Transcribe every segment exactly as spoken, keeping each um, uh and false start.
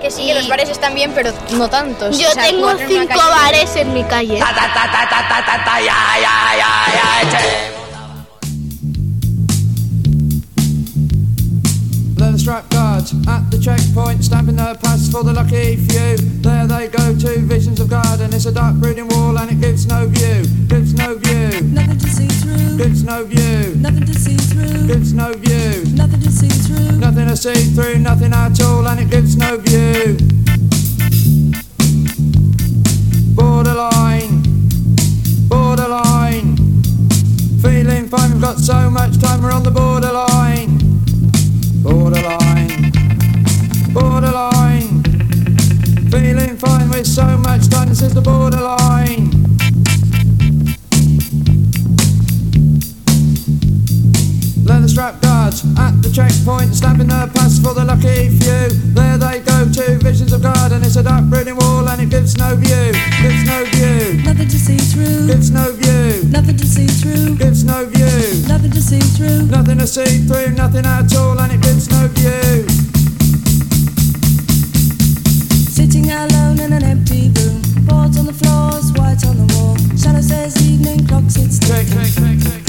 Que sí, que los bares están bien, pero no tantos. Yo o sea, tengo cinco bares en mi calle. Ta, ta, ta, ta, ta, ta, ta, ta, ya, ya, ya, ya, che. Leather strap guards at the checkpoint, stamping their pass for the lucky few. There they go, two visions of God, and it's a dark brooding wall, and it gives no view, gives no view. Nothing to see through. Gives no view. Nothing to see through. Gives no view. Nothing to see through. Nothing to see through, nothing at all, and it gives no view. Borderline, borderline. Feeling fine, we've got so much time, we're on the borderline. Borderline, borderline. Feeling fine with so much time, this is the borderline. Leather strap guards at the checkpoint, stamping their pass for the lucky few. There they go, two visions of God, and it's a dark brooding wall, and it gives no view, gives no view. Nothing to see through. Gives no view. Nothing to see through. Gives no view. Nothing to see through. Nothing to see through, nothing at all, and it gives no view. Sitting alone in an empty room, boards on the floors, white on the wall. Shadow says evening clock sits tick, tick, tick, tick, tick.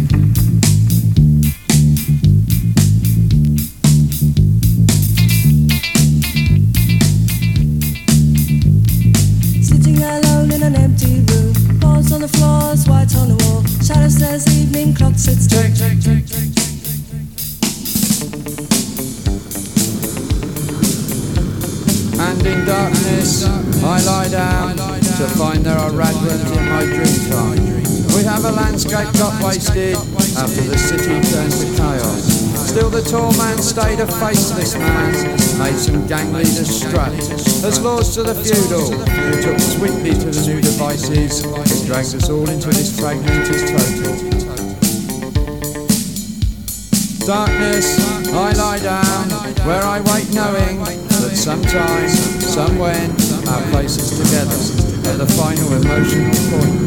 Sitting alone in an empty room, boards on the floors, white on the wall. Shadow says evening clock sits tick, tick, tick, tick, tick. And in darkness I lie down to find there are radrooms in my dream time. We have a landscape got wasted after the city turned to chaos. Still the tall man stayed a faceless man, made some gang leaders strut as laws to the feudal, who took sweetly to the new devices. It drags us all into this fragmented total. Darkness, I lie down, where I wait knowing that sometime, somewhen, our places together at the final emotional point.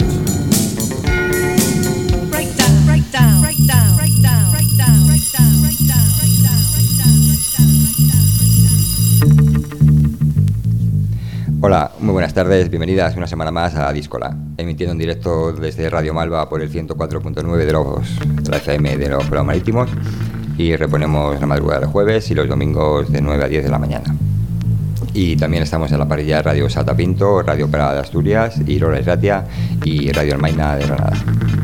Break down, break down, break down, break down, break down, break down, break down, break down, break down, break down, break down. Hola, muy buenas tardes, bienvenidas una semana más a Díscola, emitiendo en directo desde Radio Malva por el ciento cuatro punto nueve de, los, de la F M de los Pueblos Marítimos, y reponemos la madrugada de jueves y los domingos de nueve a diez de la mañana. Y también estamos en la parrilla de Radio Salta Pinto, Radio Opera de Asturias, Irola y Ratia y Radio Almaina de Granada.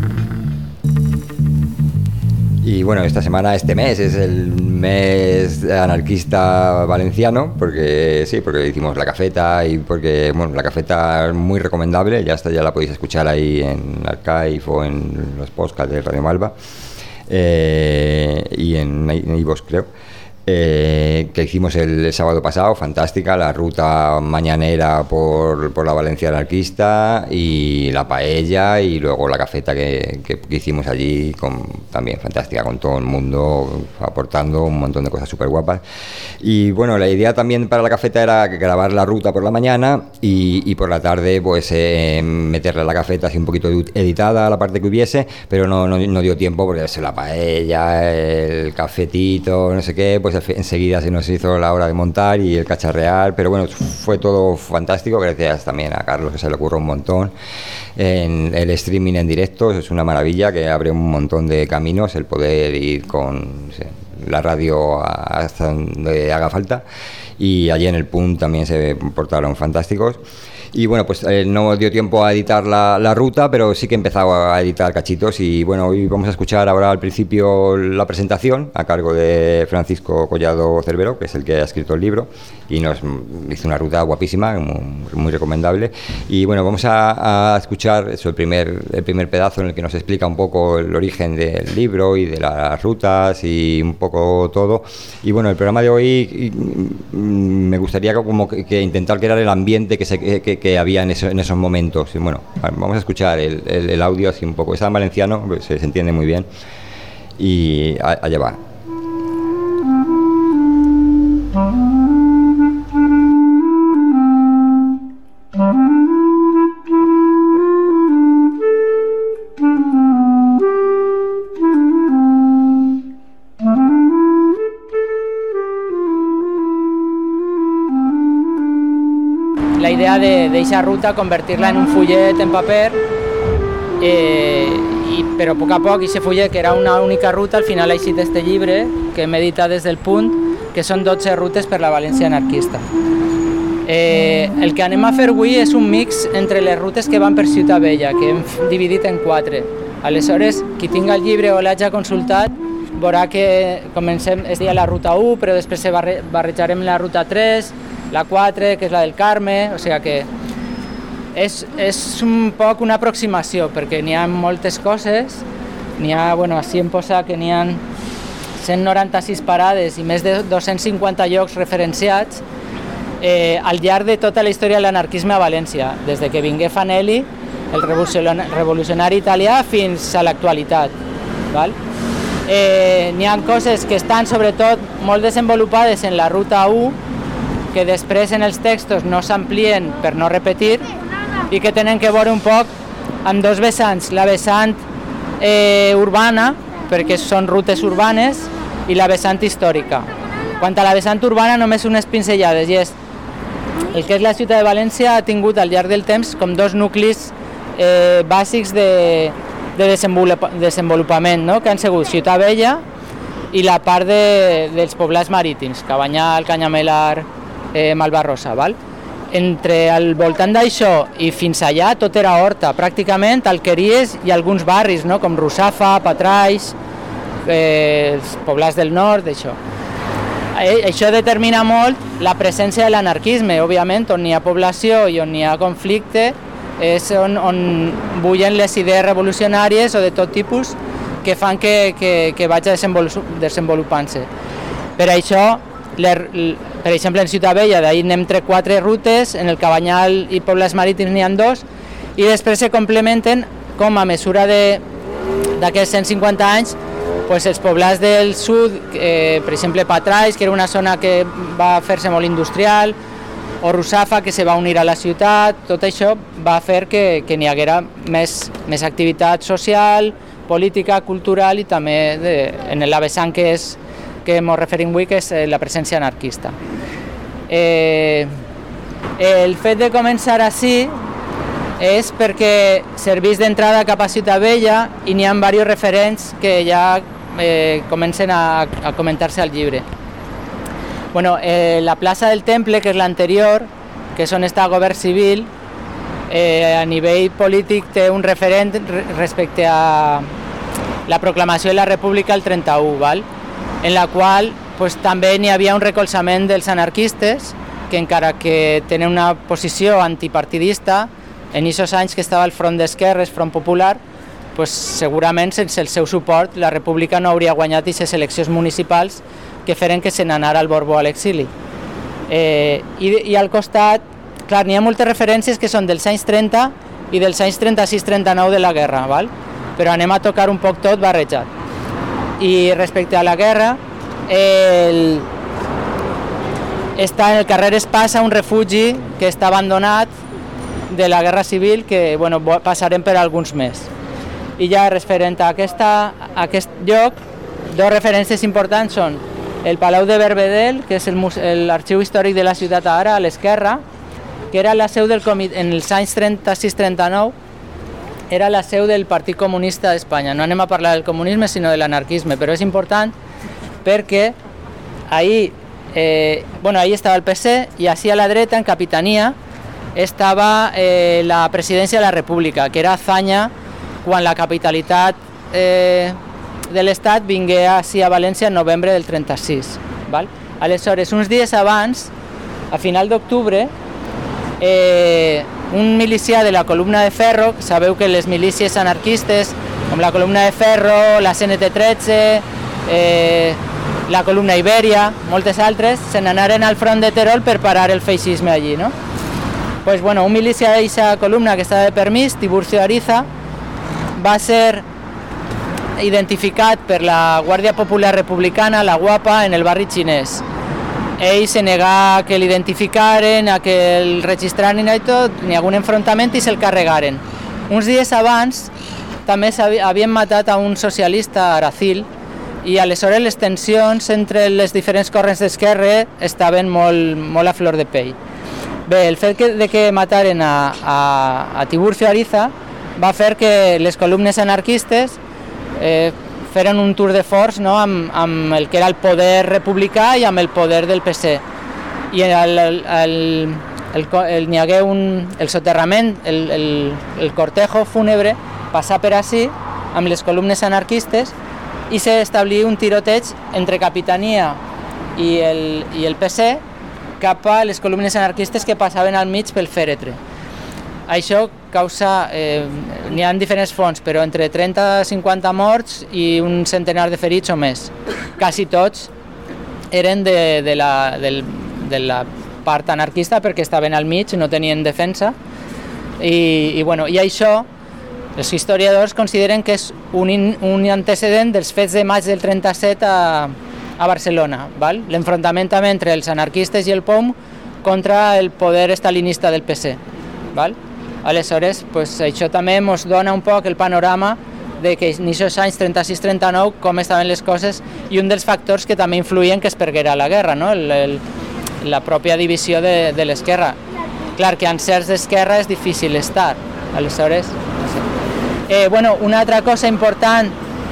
Y bueno, esta semana, este mes, es el mes anarquista valenciano, porque sí, porque hicimos La Cafeta y porque, bueno, La Cafeta es muy recomendable, ya está, ya la podéis escuchar ahí en Archive o en los podcasts de Radio Malva, eh, y en iVoox, creo. Eh, que hicimos el, el sábado pasado, fantástica, la ruta mañanera por, por la Valencia anarquista y la paella y luego la cafeta que, que, que hicimos allí, con, también fantástica, con todo el mundo aportando un montón de cosas súper guapas. Y bueno, la idea también para la cafeta era grabar la ruta por la mañana y, y por la tarde pues eh, meterle la cafeta así un poquito editada a la parte que hubiese, pero no, no, no dio tiempo porque es la paella, el cafetito, no sé qué, pues enseguida se nos hizo la hora de montar y el cacharrear, pero bueno, fue todo fantástico, gracias también a Carlos, que se le ocurrió un montón. En el streaming en directo es una maravilla, que abre un montón de caminos el poder ir con, no sé, la radio hasta donde haga falta, y allí en el P U N también se portaron fantásticos. Y bueno, pues eh, no dio tiempo a editar la, la ruta, pero sí que he empezado a editar cachitos. Y bueno, hoy vamos a escuchar ahora al principio la presentación a cargo de Francisco Collado Cervero, que es el que ha escrito el libro, y nos hizo una ruta guapísima, muy, muy recomendable. Y bueno, vamos a, a escuchar eso, el primer, el primer pedazo en el que nos explica un poco el origen del libro y de las rutas y un poco todo. Y bueno, el programa de hoy me gustaría como que, que intentar crear el ambiente que se que, que había en, eso, en esos momentos. Y bueno, vamos a escuchar el, el, el audio así un poco. Está en valenciano, pues se, se entiende muy bien. Y a, allá va. la idea de d'aquesta ruta convertir-la en un fullet en paper, eh, i, però a poc a poc aquest fullet, que era una única ruta, al final ha eixit este llibre que hem editat des del Punt, que són dotze rutes per la València anarquista. Eh, el que anem a fer avui és un mix entre les rutes que van per Ciutat Vella, que hem dividit en quatre. Aleshores, qui tinga el llibre o l'hagi consultat, veurà que comencem, és dir, la ruta u, però després barre, barrejarem la ruta tres, la quatre, que és la del Carme, o sigui que és, és un poc una aproximació, perquè n'hi ha moltes coses, n'hi ha, bueno, així em posa que n'hi ha cent noranta-sis parades i més de dos-cents cinquanta llocs referenciats eh, al llarg de tota la història de l'anarquisme a València, des de que vingué Fanelli, el revolucionari italià, fins a l'actualitat. Val? Eh, n'hi ha coses que estan sobretot molt desenvolupades en la ruta u, que després en els textos no s'amplien per no repetir i que tenen que veure un poc amb dos vessants, la vessant eh, urbana, perquè són rutes urbanes, i la vessant històrica. Quant a la vessant urbana, només unes pinzellades, i és el que és la ciutat de València ha tingut al llarg del temps com dos nuclis eh, bàsics de, de desenvolup desenvolupament, no? Que han sigut Ciutat Vella i la part de, dels poblats marítims, Cabanyal, Canyamelar, eh, Malvarrosa, val? Entre al voltant d'això i fins allà tot era horta, pràcticament alqueries i alguns barris, no? Com Russafa, Patraix, eh, els poblats del nord, això. Eh, això determina molt la presència de l'anarquisme, òbviament, on hi ha població i on hi ha conflicte, és on, on bullen les idees revolucionàries o de tot tipus que fan que, que, que vagi desenvolupant-se. Per això, per exemple, en Ciutat Vella, d'ahir anem entre quatre rutes, en el Cabanyal i Pobles Marítims n'hi ha dos, i després se complementen, com a mesura d'aquests cent cinquanta anys, pues els poblats del sud, eh, per exemple Patraix, que era una zona que va fer-se molt industrial, o Russafa, que se va unir a la ciutat, tot això va fer que, que n'hi haguera més, més activitat social, política, cultural i també de, en la vessant que és que ens referim avui, que és la presència anarquista. Eh, el fet de començar així és perquè serveix d'entrada cap a Ciutat Vella i n'hi ha diversos referents que ja eh, comencen a, a comentar-se al llibre. Bueno, eh, la plaça del Temple, que és l'anterior, que és on està el govern civil, eh, a nivell polític té un referent respecte a la proclamació de la República el trenta-u, val? En la qual pues, també n'hi havia un recolzament dels anarquistes, que encara que tenen una posició antipartidista, en aquests anys que estava al Front d'Esquerres, Front Popular, pues, segurament sense el seu suport la República no hauria guanyat aquestes eleccions municipals que feren que se n'anara al Borbó a l'exili. Eh, i, I al costat, clar, n'hi ha moltes referències que són dels anys trenta i dels anys trenta-sis trenta-nou de la guerra, val? Però anem a tocar un poc tot barrejat. I respecte a la guerra, el... està en el carrer Espasa un refugi que està abandonat de la Guerra Civil, que bueno, passarem per alguns més. I ja referent a, aquesta, a aquest lloc, dos referències importants són el Palau de Verbedel, que és l'arxiu històric de la ciutat ara, a l'esquerra, que era la seu del comitè, en els anys trenta-sis trenta-nou, era la seu del Partit Comunista d'Espanya. No anem a parlar del comunisme, sinó de l'anarquisme, però és important perquè ahí, eh, bueno, ahí estava el P C i així a la dreta, en Capitania, estava eh, la presidència de la República, que era Azanya, quan la capitalitat eh, de l'Estat vingué així a València en novembre del trenta-sis. Val? Aleshores, uns dies abans, a final d'octubre, eh, un milicià de la Columna de Ferro, sabeu que les milícies anarquistes, com la Columna de Ferro, la C N T tretze, eh, la Columna Ibèria, moltes altres, se n'anaren al front de Terol per parar el feixisme allí, no? Pues, bueno, un milícia d'aquesta columna que estava de permís, Tiburcio Ariza, va ser identificat per la Guàrdia Popular Republicana, la Guapa, en el barri xinès. Ell se negà a que l'identificaren, a que el registraren i tot, n'hi ha un enfrontament i se'l carregaren. Uns dies abans també havien matat a un socialista, Aracil, i aleshores les tensions entre les diferents corrents d'esquerra estaven molt, molt a flor de pell. Bé, el fet que, de que mataren a, a, a Tiburcio Ariza va fer que les columnes anarquistes eh, feren un tour de force, no?, amb, amb el que era el poder republicà i amb el poder del P C. I el, el, el, el, el, n'hi hagué un, el soterrament, el, el, el cortejo fúnebre passà per ací amb les columnes anarquistes i s'establí un tiroteig entre Capitania i el, i el P C cap a les columnes anarquistes que passaven al mig pel fèretre. Això causa, eh, n'hi ha diferents fonts, però entre trenta a cinquanta morts i un centenar de ferits o més. Quasi tots eren de, de, la, del, de la part anarquista perquè estaven al mig, no tenien defensa. I, i, bueno, i això els historiadors consideren que és un, in, un antecedent dels fets de maig del trenta-set a, a Barcelona, val? L'enfrontament també entre els anarquistes i el P O M contra el poder estalinista del P C. Val? Aleshores, pues, això també ens dona un poc el panorama de que en aquests anys trenta-sis trenta-nou com estaven les coses i un dels factors que també influïen que es perguera la guerra, no? el, el, la pròpia divisió de, de l'esquerra. Clar que en certs d'esquerra és difícil estar, aleshores... No sé. Eh, bueno, una altra cosa important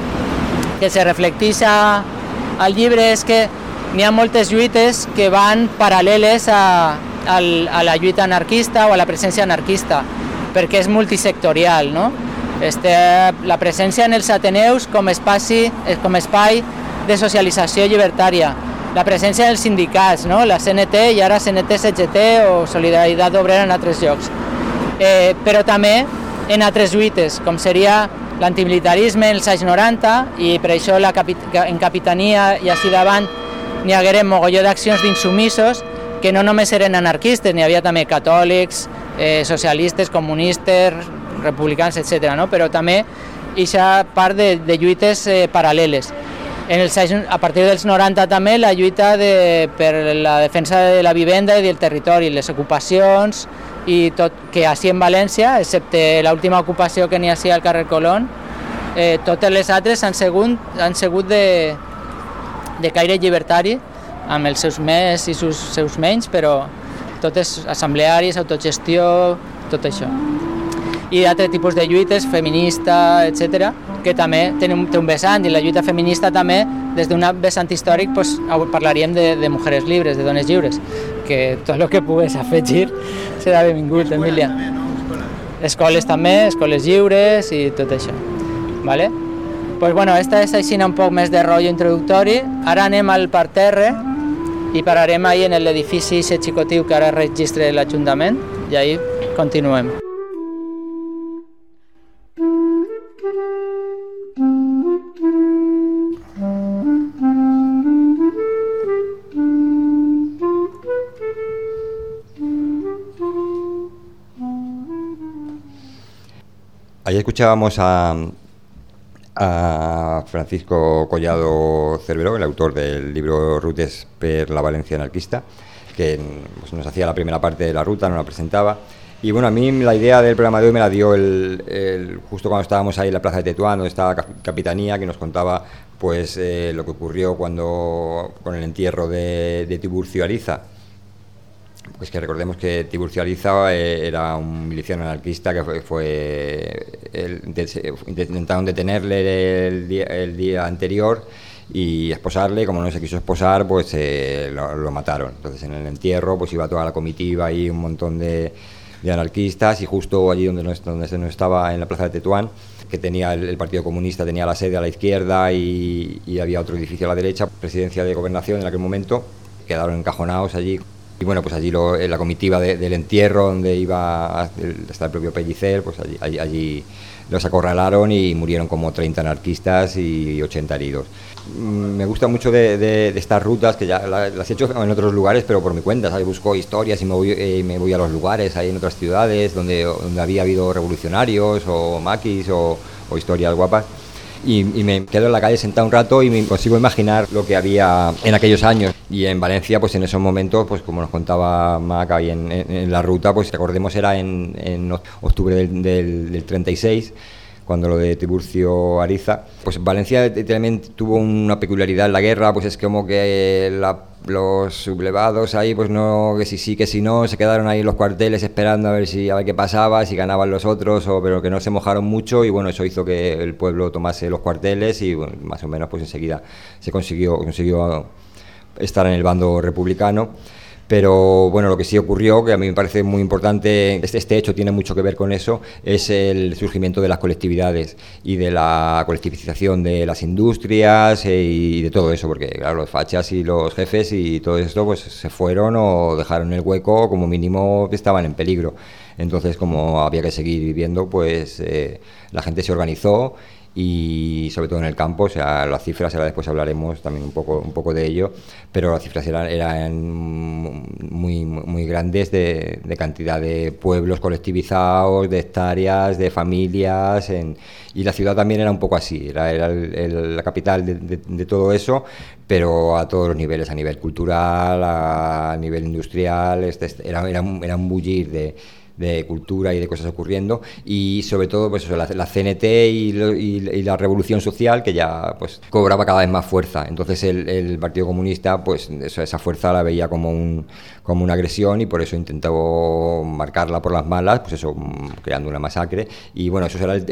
que se reflecteix a, al llibre és que n'hi ha moltes lluites que van paral·leles a, a, a la lluita anarquista o a la presència anarquista, perquè és multisectorial, no? Este, la presència en els Ateneus com espai, com espai de socialització llibertària, la presència en els sindicats, no? La C N T i ara C N T C G T o Solidaritat Obrera en altres llocs, eh, però també en altres lluites, com seria l'antimilitarisme en els anys noranta, i per això la capi en Capitania i així davant n'hi hagueren mogolló d'accions d'insumissos que no només eren anarquistes, n'hi havia també catòlics, eh, socialistes, comunistes, republicans, etcètera, no? Però també aquesta part de, de lluites eh, paral·leles. En els anys, a partir dels noranta també la lluita de, per la defensa de la vivenda i del territori, les ocupacions i tot, que així en València, excepte l'última ocupació que n'hi ha al carrer Colón, eh, totes les altres han sigut, han sigut de, de caire llibertari, amb els seus més i els seus menys, però totes assemblearis, autogestió, tot això. I altres tipus de lluites, feminista, etcètera, que també té un, té un vessant, i la lluita feminista també, des d'un vessant històric, pues, parlaríem de, de mujeres lliures, de dones lliures, que tot el que pugues afegir serà benvingut, Emília. Escoles també, escoles lliures i tot això. Vale? Pues bueno, esta és així un poc més de rotllo introductori. Ara anem al parterre i pararem ahí en l'edifici xicotiu que ara registra l'Ajuntament i ahí continuem. Ahí escuchábamos a, a Francisco Collado Cerveró, el autor del libro Rutes per la Valencia anarquista, que pues, nos hacía la primera parte de la ruta, nos la presentaba. Y bueno, a mí la idea del programa de hoy me la dio el, el, justo cuando estábamos ahí en la plaza de Tetuán, donde estaba Capitanía, que nos contaba pues eh, lo que ocurrió cuando con el entierro de, de Tiburcio Ariza. Pues que recordemos que Tiburcio Ariza eh, era un miliciano anarquista que fue, fue el, de, intentaron detenerle el día, el día anterior y esposarle. Como no se quiso esposar, pues eh, lo, lo mataron. Entonces en el entierro pues iba toda la comitiva y un montón de, de anarquistas, y justo allí donde no, donde se no estaba, en la plaza de Tetuán, que tenía el, el Partido Comunista, tenía la sede a la izquierda y, y había otro edificio a la derecha, presidencia de gobernación en aquel momento, quedaron encajonados allí. Y bueno, pues allí lo, la comitiva de, del entierro, donde iba hasta el propio Pellicer, pues allí, allí, allí los acorralaron y murieron como treinta anarquistas y ochenta heridos. Me gusta mucho de, de, de estas rutas, que ya las he hecho en otros lugares, pero por mi cuenta, ¿sabes? Busco historias y me voy, eh, me voy a los lugares, ahí en otras ciudades donde, donde había habido revolucionarios o maquis o, o historias guapas. Y, y me quedo en la calle sentado un rato y me consigo imaginar lo que había en aquellos años. Y en Valencia, pues en esos momentos, pues como nos contaba Mac ahí en, en, en la ruta, pues recordemos era en, en octubre del, del, del treinta y seis, cuando lo de Tiburcio Ariza. Pues Valencia también tuvo una peculiaridad en la guerra, pues es como que la los sublevados ahí, pues no, que si sí, que si no, se quedaron ahí en los cuarteles esperando a ver si a ver qué pasaba, si ganaban los otros, o, pero que no se mojaron mucho, y bueno, eso hizo que el pueblo tomase los cuarteles y bueno, más o menos pues enseguida se consiguió, consiguió estar en el bando republicano. Pero bueno, lo que sí ocurrió, que a mí me parece muy importante, este, este hecho tiene mucho que ver con eso, es el surgimiento de las colectividades y de la colectivización de las industrias e, y de todo eso, porque claro, los fachas y los jefes y todo esto pues se fueron o dejaron el hueco, como mínimo estaban en peligro. Entonces, como había que seguir viviendo, pues eh, la gente se organizó, y sobre todo en el campo, o sea, las cifras, ahora después hablaremos también un poco un poco de ello, pero las cifras eran, eran muy muy grandes de, de cantidad de pueblos colectivizados, de hectáreas, de familias, en, y la ciudad también era un poco así, era, era el, el, la capital de, de, de todo eso, pero a todos los niveles, a nivel cultural, a, a nivel industrial, este, este, era, era, era un bullir de de cultura y de cosas ocurriendo, y sobre todo pues eso, la, la C N T y, lo, y, y la revolución social, que ya pues cobraba cada vez más fuerza. Entonces el, el Partido Comunista pues eso, esa fuerza la veía como un como una agresión, y por eso intentó marcarla por las malas, pues eso, creando una masacre. Y bueno, eso será el,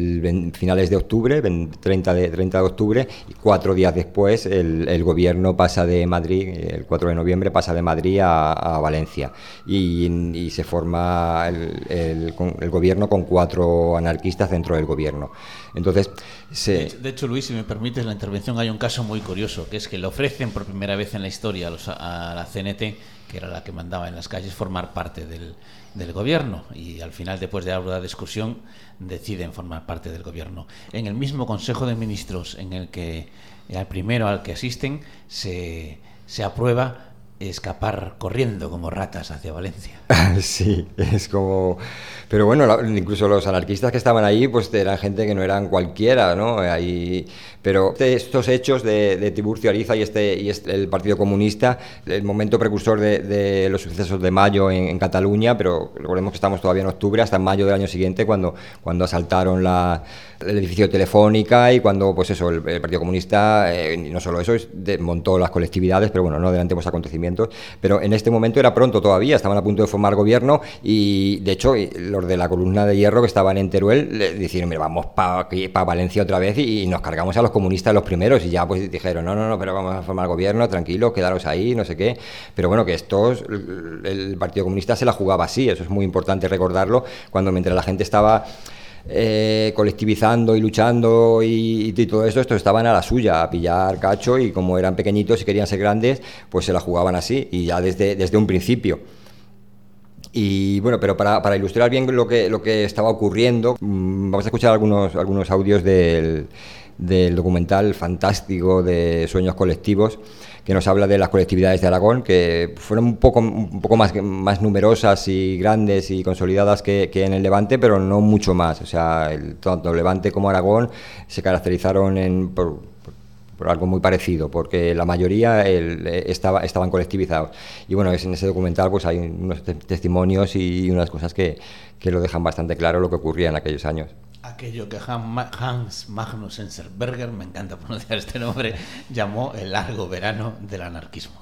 el finales de octubre, treinta de octubre, y cuatro días después el, el gobierno pasa de Madrid, el cuatro de noviembre pasa de Madrid a, a Valencia, y, y se forma El, el, el gobierno con cuatro anarquistas dentro del gobierno. Entonces, se... de, hecho, de hecho, Luis, si me permites la intervención, hay un caso muy curioso, que es que le ofrecen por primera vez en la historia a, los, a la C N T, que era la que mandaba en las calles, formar parte del, del gobierno, y al final, después de la discusión, deciden formar parte del gobierno. En el mismo Consejo de Ministros en el que el primero al que asisten se, se aprueba escapar corriendo como ratas hacia Valencia. Sí, es como... Pero bueno, la, incluso los anarquistas que estaban ahí, pues eran gente que no eran cualquiera, ¿no? Ahí, pero estos hechos de, de Tiburcio Ariza y este y este, el Partido Comunista, el momento precursor de, de los sucesos de mayo en, en Cataluña, pero recordemos que estamos todavía en octubre, hasta mayo del año siguiente, cuando, cuando asaltaron la, el edificio de Telefónica, y cuando, pues eso, el, el Partido Comunista, eh, no solo eso, montó las colectividades, pero bueno, no adelantemos acontecimientos, pero en este momento era pronto todavía, estaban a punto de formar gobierno, y de hecho los de la columna de hierro que estaban en Teruel le dijeron, mira, vamos para pa Valencia otra vez, y, y nos cargamos a los comunistas los primeros, y ya pues dijeron, no, no, no, pero vamos a formar gobierno, tranquilos, quedaros ahí, no sé qué, pero bueno, que estos, el, el Partido Comunista se la jugaba así, eso es muy importante recordarlo, cuando mientras la gente estaba Eh, colectivizando y luchando y, y todo eso, estos estaban a la suya, a pillar cacho, y como eran pequeñitos y querían ser grandes, pues se la jugaban así, y ya desde, desde un principio. Y bueno, pero para, para ilustrar bien lo que, lo que estaba ocurriendo, mmm, vamos a escuchar algunos, algunos audios del, del documental fantástico de Sueños Colectivos, que nos habla de las colectividades de Aragón, que fueron un poco, un poco más, más numerosas y grandes y consolidadas que, que en el Levante, pero no mucho más. O sea, el, tanto Levante como Aragón se caracterizaron en, por, por, por algo muy parecido, porque la mayoría el, estaba, estaban colectivizados. Y bueno, es, en ese documental pues hay unos te testimonios y unas cosas que, que lo dejan bastante claro lo que ocurría en aquellos años. Aquello que Hans Magnus Enzensberger, me encanta pronunciar este nombre, llamó el largo verano del anarquismo.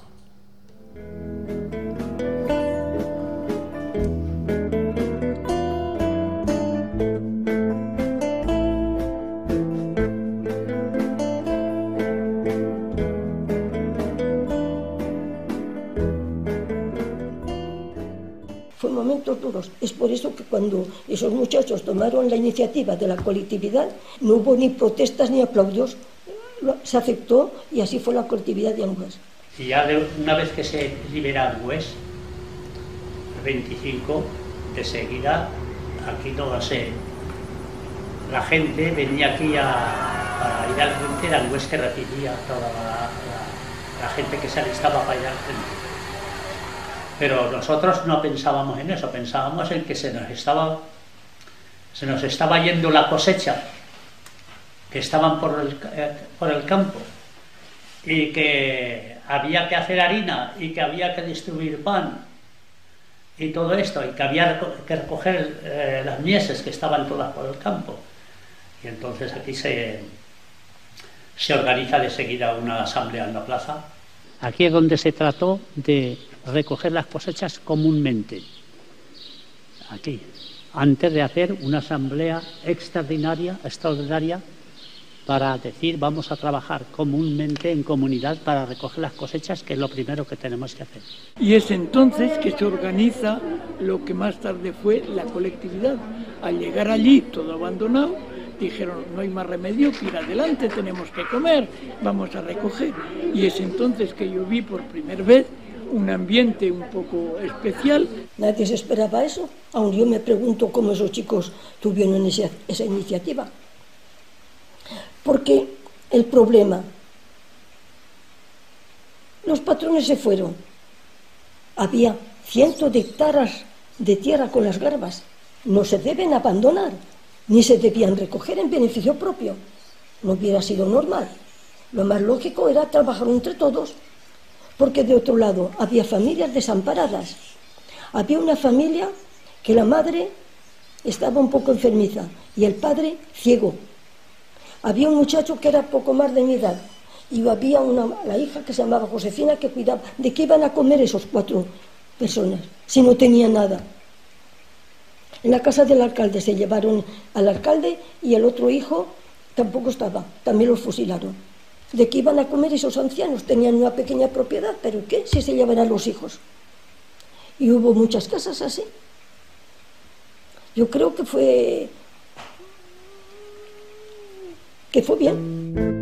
Fue momentos duros. Es por eso que cuando esos muchachos tomaron la iniciativa de la colectividad, no hubo ni protestas ni aplausos. Se aceptó, y así fue la colectividad de Angüés. Y ya de, una vez que se libera Angüés, el veinticinco, de seguida, aquí todo se... La gente venía aquí a, a ir al frente de Angüés, que recibía toda la, la, la gente que se alistaba para ir al frente. Pero nosotros no pensábamos en eso, pensábamos en que se nos estaba, se nos estaba yendo la cosecha, que estaban por el, eh, por el campo, y que había que hacer harina, y que había que distribuir pan, y todo esto, y que había que recoger eh, las mieses que estaban todas por el campo. Y entonces aquí se, se organiza de seguida una asamblea en la plaza. Aquí es donde se trató de recoger las cosechas comúnmente. Aquí, antes de hacer una asamblea extraordinaria, extraordinaria para decir vamos a trabajar comúnmente en comunidad para recoger las cosechas, que es lo primero que tenemos que hacer. Y es entonces que se organiza lo que más tarde fue la colectividad. Al llegar allí, todo abandonado, dijeron no hay más remedio que ir adelante, tenemos que comer, vamos a recoger. Y es entonces que yo vi por primera vez un ambiente un poco especial. Nadie se esperaba eso, aun yo me pregunto cómo esos chicos tuvieron esa, esa iniciativa. Porque el problema, los patrones se fueron, había cientos de hectáreas de tierra con las garbas, no se deben abandonar, ni se debían recoger en beneficio propio, no hubiera sido normal. Lo más lógico era trabajar entre todos, porque de otro lado había familias desamparadas, había una familia que la madre estaba un poco enfermiza y el padre ciego. Había un muchacho que era poco más de mi edad y había una, la hija que se llamaba Josefina que cuidaba. ¿De qué iban a comer esos cuatro personas si no tenían nada? En la casa del alcalde se llevaron al alcalde y el otro hijo tampoco estaba, también los fusilaron. ¿De qué iban a comer esos ancianos? Tenían una pequeña propiedad, pero ¿qué si se llevan a los hijos? Y hubo muchas casas así. Yo creo que fue... que fue bien.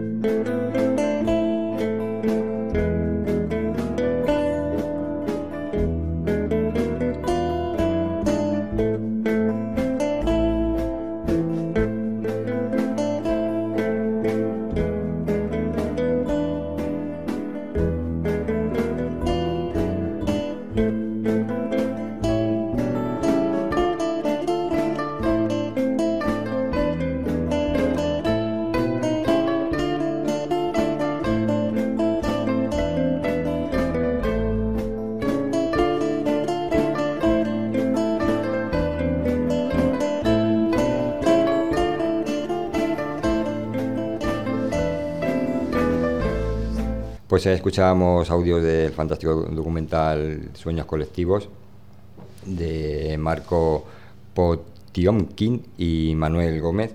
Pues escuchábamos audios del fantástico documental Sueños Colectivos de Marco Potiomkin y Manuel Gómez,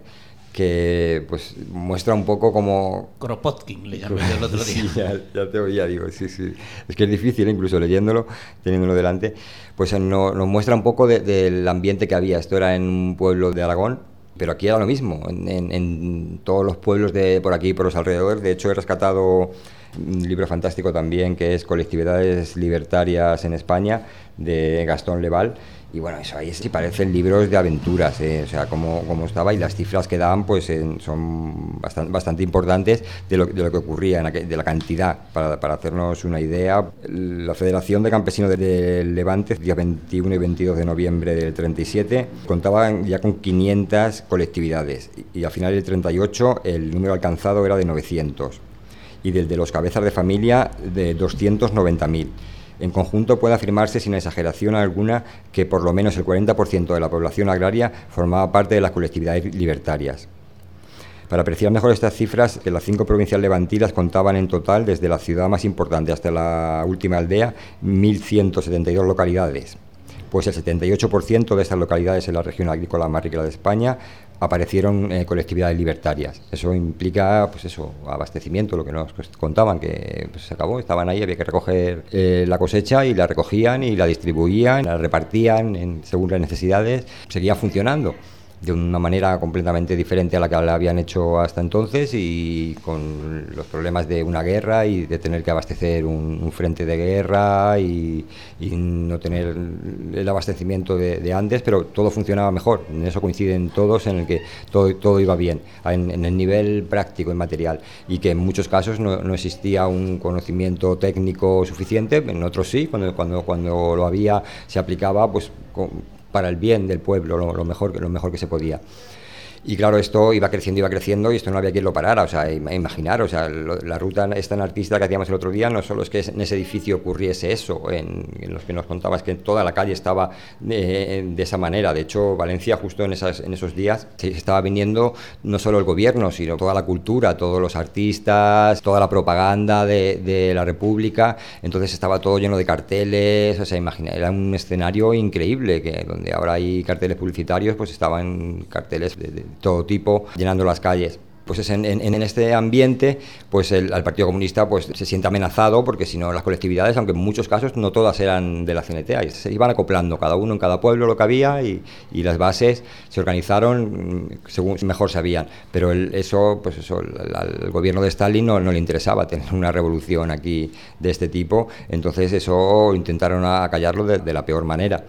que pues muestra un poco como... Kropotkin le llamé yo el otro día. Sí, ya, ya te oía, digo, sí, sí. Es que es difícil, incluso leyéndolo, teniéndolo delante, pues nos, nos muestra un poco de, del ambiente que había. Esto era en un pueblo de Aragón, pero aquí era lo mismo, en, en, en todos los pueblos de por aquí y por los alrededores. De hecho, he rescatado un libro fantástico también que es Colectividades Libertarias en España, de Gastón Leval, y bueno, eso ahí sí parecen libros de aventuras, ¿eh? O sea, cómo, cómo estaba, y las cifras que dan pues eh, son bastante, bastante importantes de lo, de lo que ocurría, en aquel, de la cantidad, para, para hacernos una idea. La Federación de Campesinos del Levante, día veintiuno y veintidós de noviembre del treinta y siete, contaba ya con quinientas colectividades, y, y al final del treinta y ocho el número alcanzado era de novecientos, y del de los cabezas de familia de doscientos noventa mil. En conjunto puede afirmarse sin exageración alguna que por lo menos el cuarenta por ciento de la población agraria formaba parte de las colectividades libertarias. Para apreciar mejor estas cifras, que las cinco provincias levantinas contaban en total, desde la ciudad más importante hasta la última aldea, mil ciento setenta y dos localidades. Pues el setenta y ocho por ciento de estas localidades en la región agrícola más rica de España aparecieron eh, colectividades libertarias. Eso implica, pues eso, abastecimiento, lo que nos contaban, que pues, se acabó, estaban ahí, había que recoger eh, la cosecha y la recogían y la distribuían, la repartían en, según las necesidades, seguía funcionando de una manera completamente diferente a la que la habían hecho hasta entonces, y con los problemas de una guerra y de tener que abastecer un, un frente de guerra y, y no tener el abastecimiento de, de antes, pero todo funcionaba mejor. En eso coinciden todos, en el que todo, todo iba bien, en, en el nivel práctico y material, y que en muchos casos no, no existía un conocimiento técnico suficiente, en otros sí, cuando, cuando, cuando lo había se aplicaba pues con, para el bien del pueblo, lo, lo, mejor, lo mejor que se podía. Y claro, esto iba creciendo, iba creciendo y esto no había quien lo parara. O sea, imaginar, o sea, lo, la ruta esta anarquista que hacíamos el otro día, no solo es que en ese edificio ocurriese eso, en, en los que nos contabas que toda la calle estaba de, de esa manera. De hecho, Valencia justo en, esas, en esos días se estaba viniendo no solo el gobierno, sino toda la cultura, todos los artistas, toda la propaganda de, de la República. Entonces estaba todo lleno de carteles, o sea, imagina, era un escenario increíble, que donde ahora hay carteles publicitarios, pues estaban carteles de, de todo tipo llenando las calles. Pues en, en, en este ambiente, pues el, el Partido Comunista pues se siente amenazado, porque si no las colectividades, aunque en muchos casos no todas eran de la C N T, se iban acoplando cada uno en cada pueblo lo que había, y, y las bases se organizaron según mejor sabían. Pero el, eso, pues eso, el, el gobierno de Stalin no, no le interesaba tener una revolución aquí de este tipo, entonces eso intentaron acallarlo de, de la peor manera.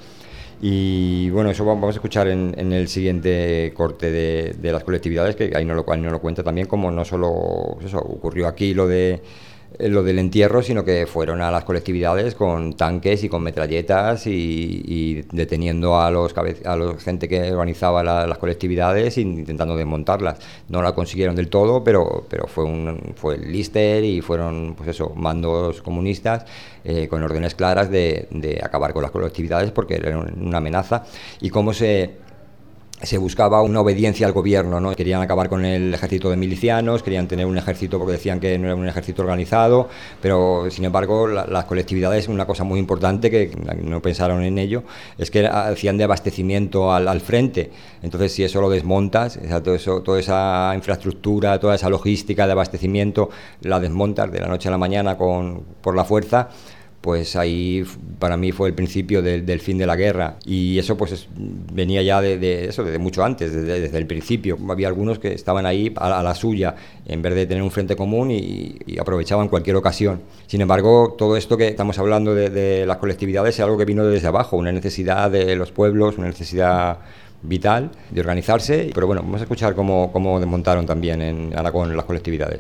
Y bueno, eso vamos a escuchar en, en el siguiente corte de, de las colectividades, que ahí no lo, ahí no lo cuenta también, como no solo eso, ocurrió aquí lo de lo del entierro, sino que fueron a las colectividades con tanques y con metralletas y, y deteniendo a los a los gente que organizaba la, las colectividades e intentando desmontarlas. No la consiguieron del todo, pero pero fue un fue el Lister y fueron pues eso, mandos comunistas eh, con órdenes claras de, de acabar con las colectividades porque eran una amenaza. Y cómo se se buscaba una obediencia al gobierno, ¿no? Querían acabar con el ejército de milicianos, querían tener un ejército porque decían que no era un ejército organizado, pero sin embargo la, las colectividades, una cosa muy importante que no pensaron en ello, es que hacían de abastecimiento al, al frente. Entonces si eso lo desmontas, o sea, todo eso, toda esa infraestructura, toda esa logística de abastecimiento, la desmontas de la noche a la mañana con, por la fuerza, pues ahí para mí fue el principio del, del fin de la guerra. Y eso pues es, venía ya de, de eso desde mucho antes, desde, desde el principio. Había algunos que estaban ahí a, a la suya, en vez de tener un frente común, y, y aprovechaban cualquier ocasión. Sin embargo, todo esto que estamos hablando de, de las colectividades es algo que vino desde abajo, una necesidad de los pueblos, una necesidad vital de organizarse. Pero bueno, vamos a escuchar cómo, cómo desmontaron también en Aragón las colectividades.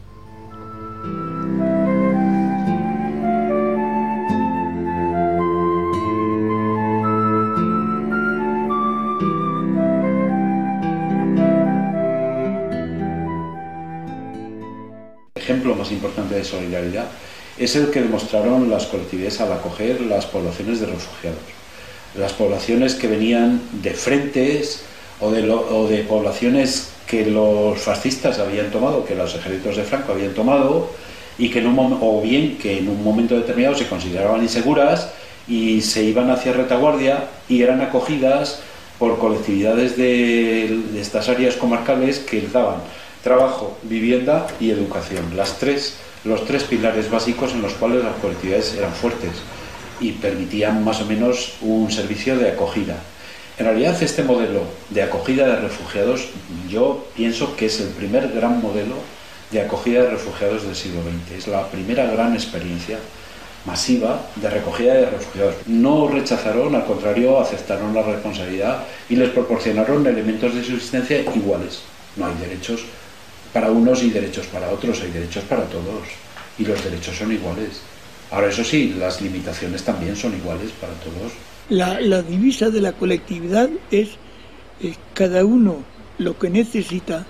El ejemplo más importante de solidaridad es el que demostraron las colectividades al acoger las poblaciones de refugiados. Las poblaciones que venían de frentes o de, lo, o de poblaciones que los fascistas habían tomado, que los ejércitos de Franco habían tomado, y que en un, o bien que en un momento determinado se consideraban inseguras y se iban hacia retaguardia y eran acogidas por colectividades de, de estas áreas comarcales que les daban trabajo, vivienda y educación, las tres, los tres pilares básicos en los cuales las colectividades eran fuertes y permitían más o menos un servicio de acogida. En realidad este modelo de acogida de refugiados yo pienso que es el primer gran modelo de acogida de refugiados del siglo veinte, es la primera gran experiencia masiva de recogida de refugiados. No rechazaron, al contrario, aceptaron la responsabilidad y les proporcionaron elementos de subsistencia iguales. No hay derechos para unos y derechos para otros, hay derechos para todos y los derechos son iguales. Ahora eso sí, las limitaciones también son iguales para todos. La, la divisa de la colectividad es eh, cada uno lo que necesita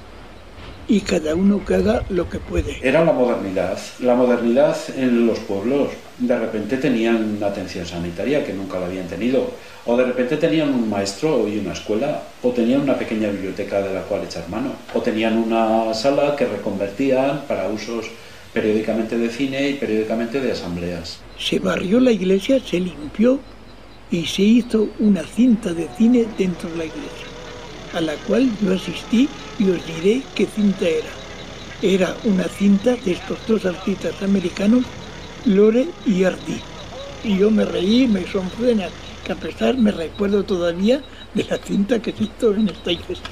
y cada uno que haga lo que puede. Era la modernidad. La modernidad en los pueblos. De repente tenían atención sanitaria que nunca la habían tenido. O de repente tenían un maestro y una escuela. O tenían una pequeña biblioteca de la cual echar mano. O tenían una sala que reconvertían para usos periódicamente de cine y periódicamente de asambleas. Se barrió la iglesia, se limpió y se hizo una cinta de cine dentro de la iglesia, a la cual yo asistí y os diré qué cinta era. Era una cinta de estos dos artistas americanos, Lore y Artie. Y yo me reí, me hizo pena, que a pesar me recuerdo todavía de la cinta que se hizo en esta iglesia.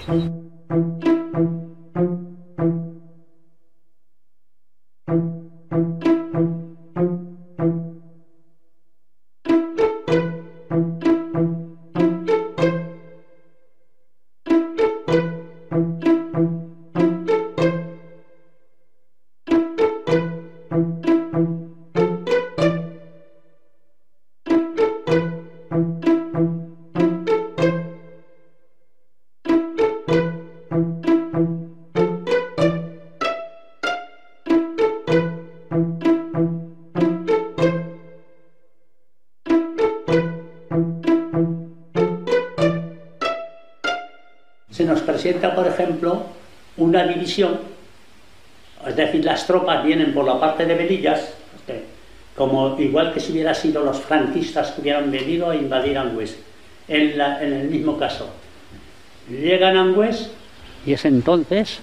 nos presenta, por ejemplo, una división, es decir, las tropas vienen por la parte de Belillas, como igual que si hubiera sido los franquistas que hubieran venido a invadir Angüés, en, la, en el mismo caso. Llegan a Angüés y es entonces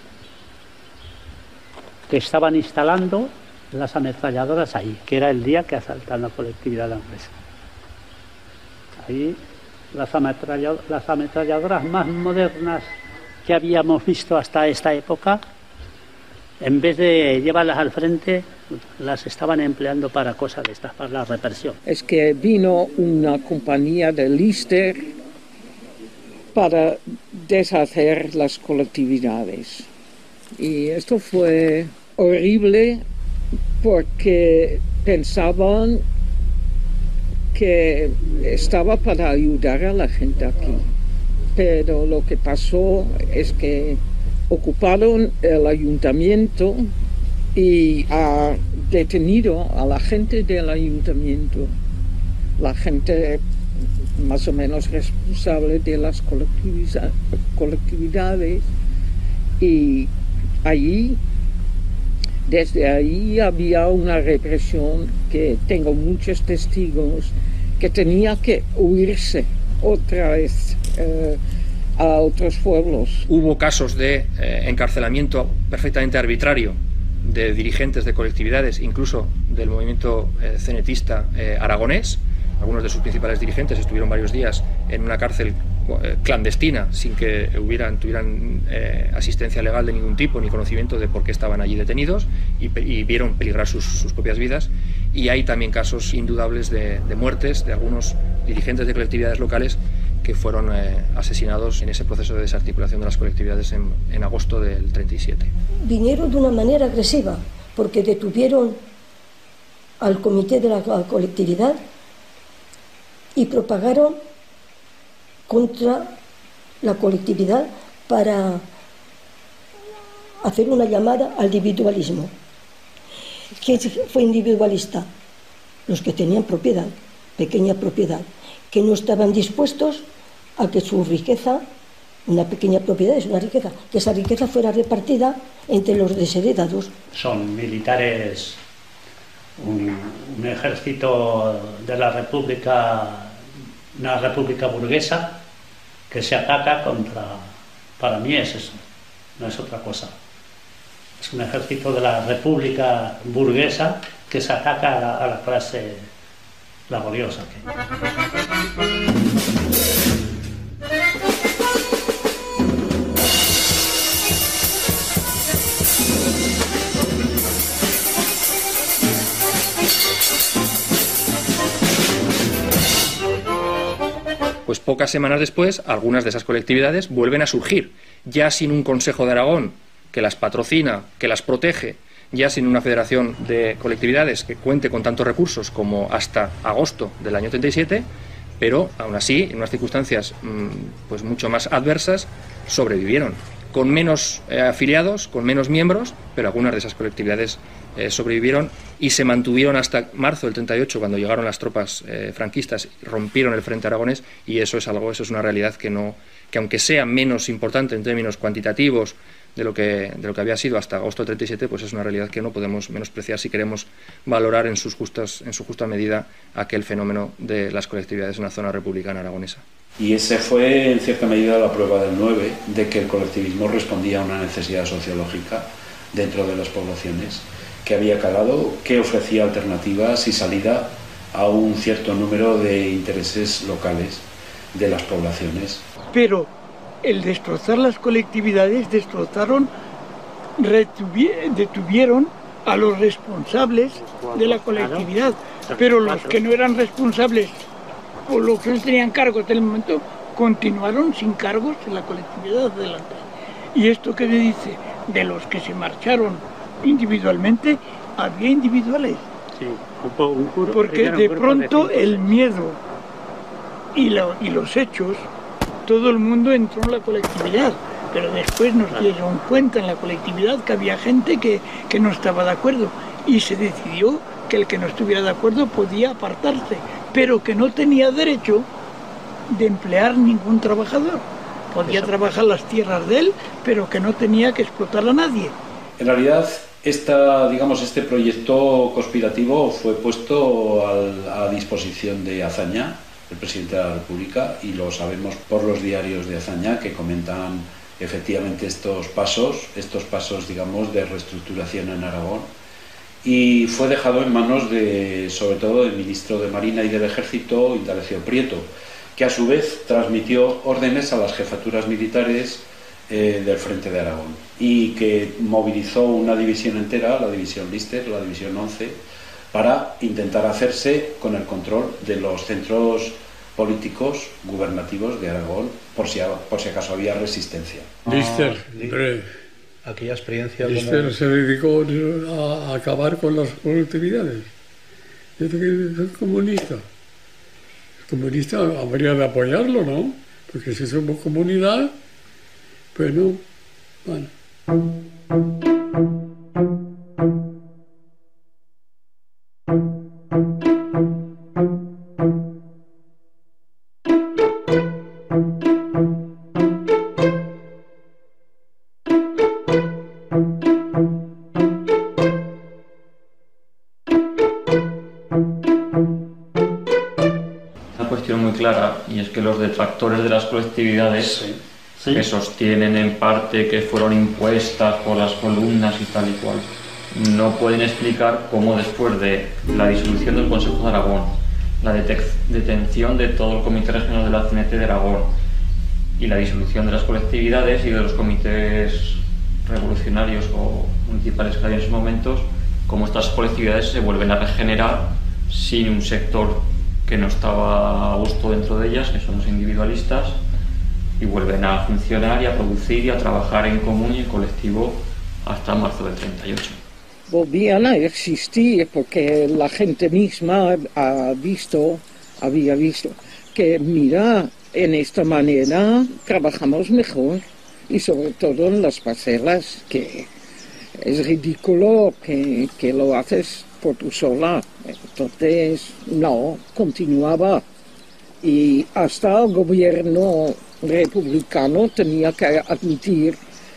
que estaban instalando las ametralladoras ahí, que era el día que asaltan la colectividad de Angüés. Ahí las, ametrallad las ametralladoras más modernas que habíamos visto hasta esta época, en vez de llevarlas al frente, las estaban empleando para cosas de estas, para la represión. Es que vino una compañía de Lister para deshacer las colectividades. Y esto fue horrible porque pensaban que estaba para ayudar a la gente aquí. Pero lo que pasó es que ocuparon el ayuntamiento y ha detenido a la gente del ayuntamiento, la gente más o menos responsable de las colectividades, y allí, desde ahí había una represión que tengo muchos testigos que tenía que huirse otra vez eh, a otros pueblos. Hubo casos de eh, encarcelamiento perfectamente arbitrario de dirigentes de colectividades, incluso del movimiento eh, cenetista eh, aragonés. Algunos de sus principales dirigentes estuvieron varios días en una cárcel eh, clandestina, sin que hubieran, tuvieran eh, asistencia legal de ningún tipo ni conocimiento de por qué estaban allí detenidos, y, y vieron peligrar sus, sus propias vidas. Y hay también casos indudables de, de muertes de algunos dirigentes de colectividades locales que fueron eh, asesinados en ese proceso de desarticulación de las colectividades en, en agosto del treinta y siete. Vinieron de una manera agresiva, porque detuvieron al comité de la colectividad y propagaron contra la colectividad para hacer una llamada al individualismo. ¿Quién fue individualista? Los que tenían propiedad, pequeña propiedad, que no estaban dispuestos a que su riqueza, una pequeña propiedad es una riqueza, que esa riqueza fuera repartida entre los desheredados. Son militares, un, un ejército de la República, una república burguesa que se ataca contra, para mí es eso, no es otra cosa. Es un ejército de la república burguesa que se ataca a la, a la clase laboriosa. Pues pocas semanas después, algunas de esas colectividades vuelven a surgir, ya sin un Consejo de Aragón que las patrocina, que las protege, ya sin una federación de colectividades que cuente con tantos recursos como hasta agosto del año treinta y siete, pero aún así, en unas circunstancias pues mucho más adversas, sobrevivieron, con menos eh, afiliados, con menos miembros, pero algunas de esas colectividades eh, sobrevivieron y se mantuvieron hasta marzo del treinta y ocho, cuando llegaron las tropas eh, franquistas, rompieron el frente aragonés, y eso es algo, eso es una realidad que no, que aunque sea menos importante en términos cuantitativos de lo que de lo que había sido hasta agosto del treinta y siete, pues es una realidad que no podemos menospreciar si queremos valorar en sus justas en su justa medida aquel fenómeno de las colectividades en la zona republicana aragonesa. Y ese fue en cierta medida la prueba del nueve de que el colectivismo respondía a una necesidad sociológica dentro de las poblaciones, que había calado, que ofrecía alternativas y salida a un cierto número de intereses locales de las poblaciones. Pero el destrozar las colectividades destrozaron, detuvieron a los responsables de la colectividad, pero los que no eran responsables o los que no tenían cargos en el momento continuaron sin cargos en la colectividad adelante. Y esto que me dice, de los que se marcharon individualmente, había individuales, sí, un poco, un grupo, porque de pronto de el miedo y, lo, y los hechos, todo el mundo entró en la colectividad, pero después nos dieron cuenta en la colectividad que había gente que, que no estaba de acuerdo, y se decidió que el que no estuviera de acuerdo podía apartarse, pero que no tenía derecho de emplear ningún trabajador. podía Eso. trabajar las tierras de él, pero que no tenía que explotar a nadie. En realidad, esta, digamos, este proyecto conspirativo fue puesto al, a disposición de Azaña, el presidente de la República, y lo sabemos por los diarios de Azaña que comentan efectivamente estos pasos, estos pasos, digamos, de reestructuración en Aragón. Y fue dejado en manos de, sobre todo, del ministro de Marina y del Ejército, Indalecio Prieto, que a su vez transmitió órdenes a las jefaturas militares eh, del Frente de Aragón y que movilizó una división entera, la división Lister, la división once, para intentar hacerse con el control de los centros políticos gubernativos de Aragón, por si, por si acaso había resistencia. Lister, Ah, hombre, aquella experiencia Lister como... se dedicó a, a acabar con las colectividades. Yo soy comunista. El comunista habría de apoyarlo, ¿no? Porque si somos comunidad, pues no. Bueno. Clara, y es que los detractores de las colectividades sí. Sí. que sostienen en parte que fueron impuestas por las columnas y tal y cual, no pueden explicar cómo después de la disolución del Consejo de Aragón, la detención de todo el Comité Regional de la C N T de Aragón y la disolución de las colectividades y de los comités revolucionarios o municipales que había en esos momentos, cómo estas colectividades se vuelven a regenerar sin un sector que no estaba a gusto dentro de ellas, que son los individualistas, y vuelven a funcionar y a producir y a trabajar en común y en colectivo hasta marzo del treinta y ocho. Volvían a existir porque la gente misma ha visto, había visto que, mira, en esta manera trabajamos mejor, y sobre todo en las parcelas, que es ridículo que, que lo haces por tu sola. Entonces, no, continuaba. Y hasta el gobierno republicano tenía que admitir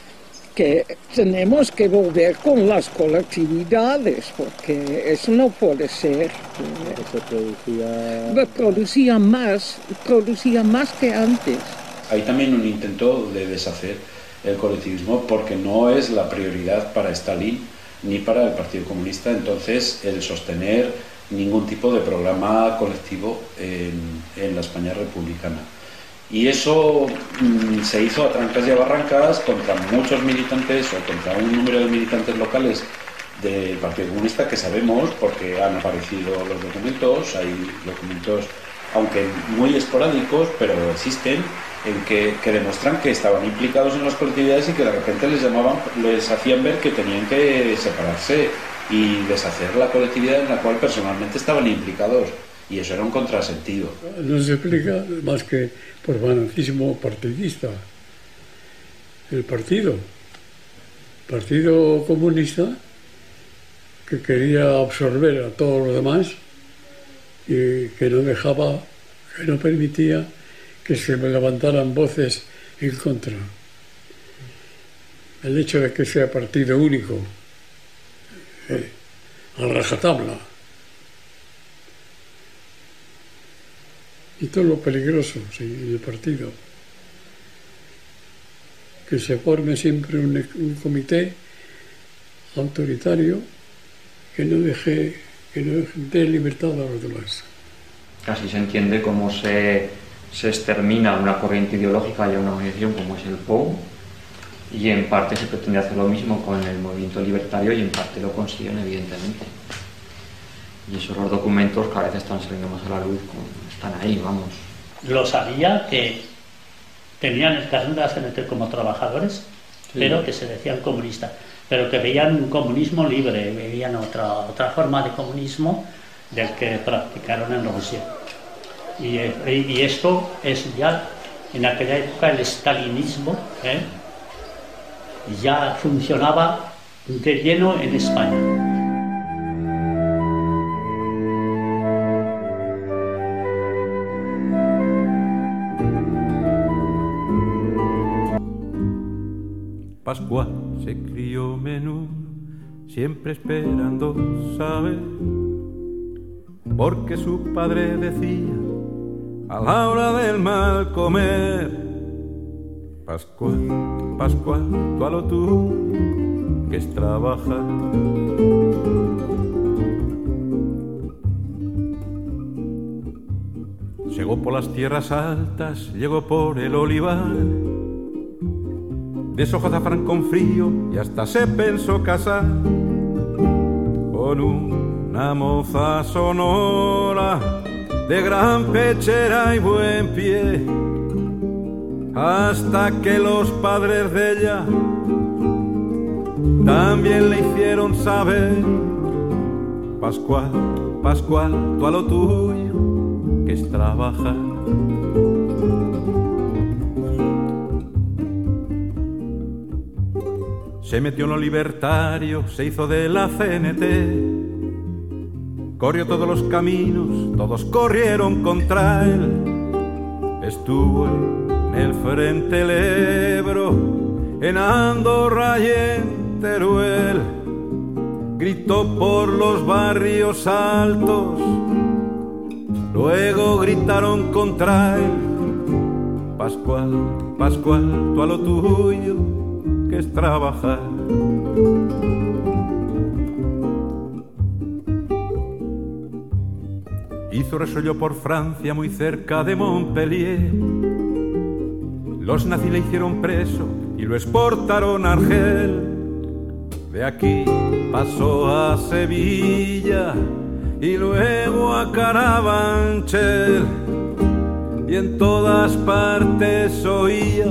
que tenemos que volver con las colectividades, porque eso no puede ser. Eso producía... Producía más, producía más que antes. Hay también un intento de deshacer el colectivismo porque no es la prioridad para Stalin ni para el Partido Comunista, entonces el sostener ningún tipo de programa colectivo en, en la España republicana. Y eso mmm, se hizo a trancas y a barrancas contra muchos militantes o contra un número de militantes locales del Partido Comunista que sabemos porque han aparecido los documentos, hay documentos aunque muy esporádicos, pero existen, en que, que demuestran que estaban implicados en las colectividades y que de repente les llamaban, les hacían ver que tenían que separarse y deshacer la colectividad en la cual personalmente estaban implicados, y eso era un contrasentido. No se explica más que por fanatismo partidista. El partido, Partido Comunista, que quería absorber a todos los demás y que no dejaba, que no permitía que se levantaran voces en contra. El hecho de que sea partido único, eh, a rajatabla, y todo lo peligroso sí, en el partido, que se forme siempre un, un comité autoritario que no deje, que no dé libertad a los demás. Casi se entiende cómo se, se extermina una corriente ideológica y una organización como es el P O U, y en parte se pretende hacer lo mismo con el movimiento libertario y en parte lo consiguen, evidentemente. Y esos los documentos cada vez están saliendo más a la luz, están ahí, vamos. Lo sabía que tenían el carnet de la C N T como trabajadores, sí, pero que se decían comunistas, pero que veían un comunismo libre, veían otra, otra forma de comunismo del que practicaron en Rusia. Y, y esto es ya, en aquella época, el stalinismo, ¿eh? ya funcionaba de lleno en España. Pascual se crió menudo, siempre esperando saber, porque su padre decía a la hora del mal comer: Pascual, Pascual, tú a lo tuyo, que es trabajar. Llegó por las tierras altas, llegó por el olivar, deshojó azafrán con frío y hasta se pensó casar con una moza sonora de gran pechera y buen pie, hasta que los padres de ella también le hicieron saber: Pascual, Pascual, tú a lo tuyo, que es trabajar. Se metió en lo libertario, se hizo de la C N T, corrió todos los caminos, todos corrieron contra él. Estuvo en el frente del Ebro, en Andorra y en Teruel, gritó por los barrios altos, luego gritaron contra él: Pascual, Pascual, tú a lo tuyo, que es trabajar. Hizo resollo por Francia, muy cerca de Montpellier. Los nazis le hicieron preso y lo exportaron a Argel. De aquí pasó a Sevilla y luego a Carabanchel, y en todas partes oía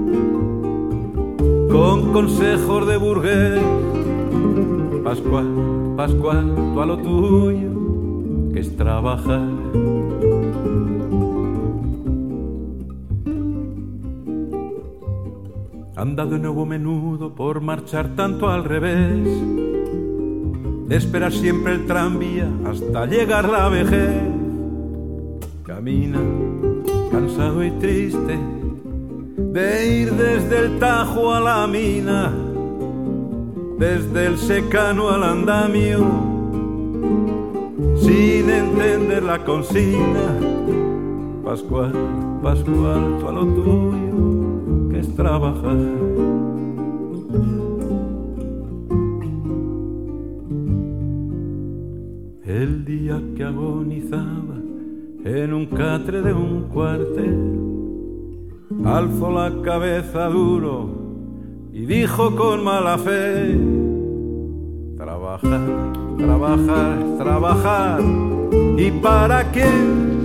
con consejos de burgués: Pascual, Pascual, tú a lo tuyo, que es trabajar. Anda de nuevo menudo por marchar tanto al revés, de esperar siempre el tranvía hasta llegar la vejez. Camina cansado y triste de ir desde el Tajo a la mina, desde el secano al andamio, sin entender la consigna: Pascual, Pascual, tú a lo tuyo, que es trabajar. El día que agonizaba en un catre de un cuartel, alzó la cabeza duro y dijo con mala fe: trabajar, trabajar, trabajar. ¿Y para quién?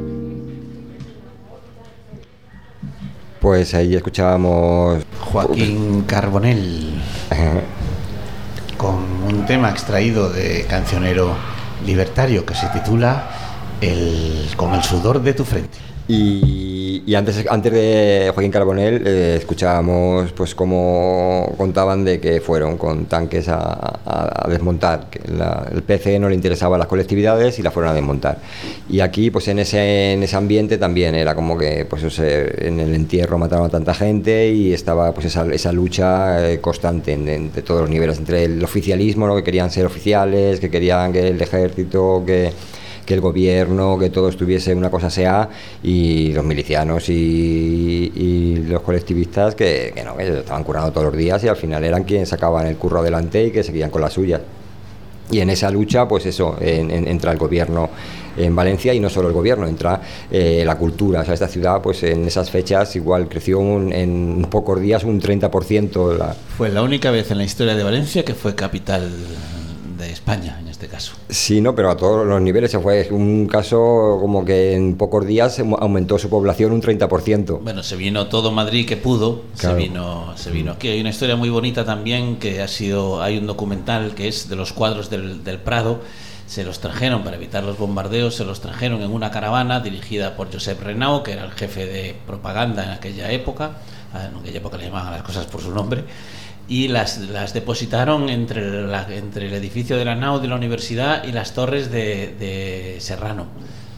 Pues ahí escuchábamos Joaquín Carbonell con un tema extraído de Cancionero Libertario que se titula el, Con el sudor de tu frente. Y, y antes, antes de Joaquín Carbonell eh, escuchábamos pues cómo contaban de que fueron con tanques a, a, a desmontar, que la, el P C no le interesaba las colectividades y la fueron a desmontar. Y aquí pues en ese, en ese ambiente también era como que pues o sea, en el entierro mataron a tanta gente y estaba pues esa, esa lucha eh, constante en, en, de todos los niveles, entre el oficialismo, ¿no? Que querían ser oficiales, que querían que el ejército, que que el gobierno, que todo estuviese una cosa sea, y los milicianos y, y los colectivistas que, que no, que ellos estaban currando todos los días y al final eran quienes sacaban el curro adelante y que seguían con la suya. Y en esa lucha, pues eso, en, en, entra el gobierno en Valencia, y no solo el gobierno, entra eh, la cultura. O sea, esta ciudad, pues en esas fechas igual creció un, en pocos días un treinta por ciento. La... Fue la única vez en la historia de Valencia que fue capital de España, en este caso. Sí, no, pero a todos los niveles. Se fue un caso como que en pocos días aumentó su población un treinta por ciento. Bueno, se vino todo Madrid que pudo, claro. se vino se vino aquí. Hay una historia muy bonita también, que ha sido, hay un documental que es de los cuadros del, del Prado. Se los trajeron para evitar los bombardeos, se los trajeron en una caravana dirigida por Josep Renau, que era el jefe de propaganda en aquella época. En aquella época le llamaban a las cosas por su nombre. Y las, las depositaron entre, la, entre el edificio de la nau de la universidad y las torres de, de Serrano.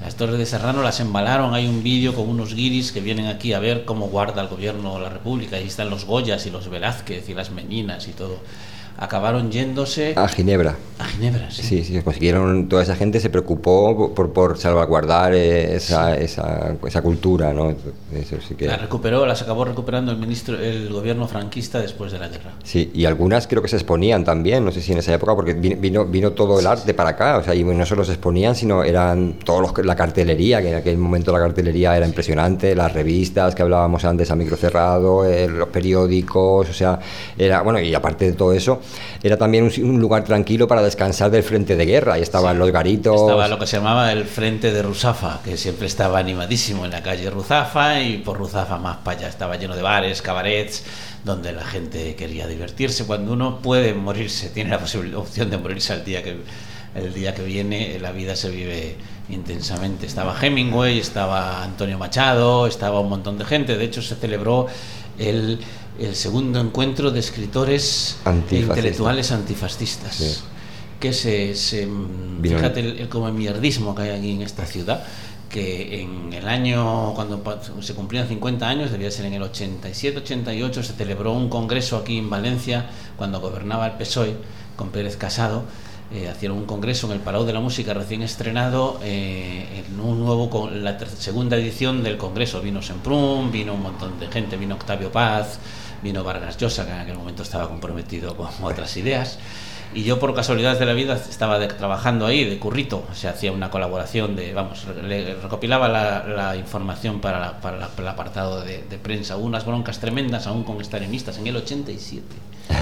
Las Torres de Serrano las embalaron, hay un vídeo con unos guiris que vienen aquí a ver cómo guarda el gobierno la República, ahí están los Goyas y los Velázquez y las Meninas y todo. Acabaron yéndose a Ginebra. A Ginebra, sí. Sí, sí, consiguieron, toda esa gente se preocupó por, por salvaguardar esa, sí. esa, esa cultura, ¿no? Eso sí que... La recuperó, las acabó recuperando el ministro, el gobierno franquista después de la guerra. Sí, y algunas creo que se exponían también, no sé si en esa época, porque vino, vino todo el arte para acá, o sea, y no solo se exponían, sino eran todos los, la cartelería, que en aquel momento la cartelería era impresionante, las revistas que hablábamos antes a micro cerrado, eh, los periódicos, o sea, era, bueno, y aparte de todo eso, era también un, un lugar tranquilo para descansar del frente de guerra. Ahí estaban sí, los garitos. Estaba lo que se llamaba el frente de Ruzafa, que siempre estaba animadísimo en la calle Ruzafa, y por Ruzafa más para allá estaba lleno de bares, cabarets, donde la gente quería divertirse. Cuando uno puede morirse, tiene la posibilidad, opción de morirse al día que, el día que viene, la vida se vive intensamente. Estaba Hemingway, estaba Antonio Machado, estaba un montón de gente. De hecho, se celebró el... el segundo encuentro de escritores e intelectuales antifascistas, sí. que se, se fíjate el, el como el mierdismo que hay aquí en esta ciudad, que en el año, cuando se cumplían cincuenta años, debía ser en el ochenta y siete ochenta y ocho, se celebró un congreso aquí en Valencia, cuando gobernaba el P S O E, con Pérez Casado. Eh, hicieron un congreso en el Palau de la Música recién estrenado, eh, en un nuevo, con la tercera, segunda edición del congreso. Vino Semprún, vino un montón de gente, vino Octavio Paz, vino Vargas Llosa, que en aquel momento estaba comprometido con otras ideas, y yo por casualidades de la vida estaba de, trabajando ahí de currito, se hacía una colaboración de, vamos, le, recopilaba la, la información para, la, para, la, para el apartado de, de prensa. Hubo unas broncas tremendas aún con estalinistas en el ochenta y siete.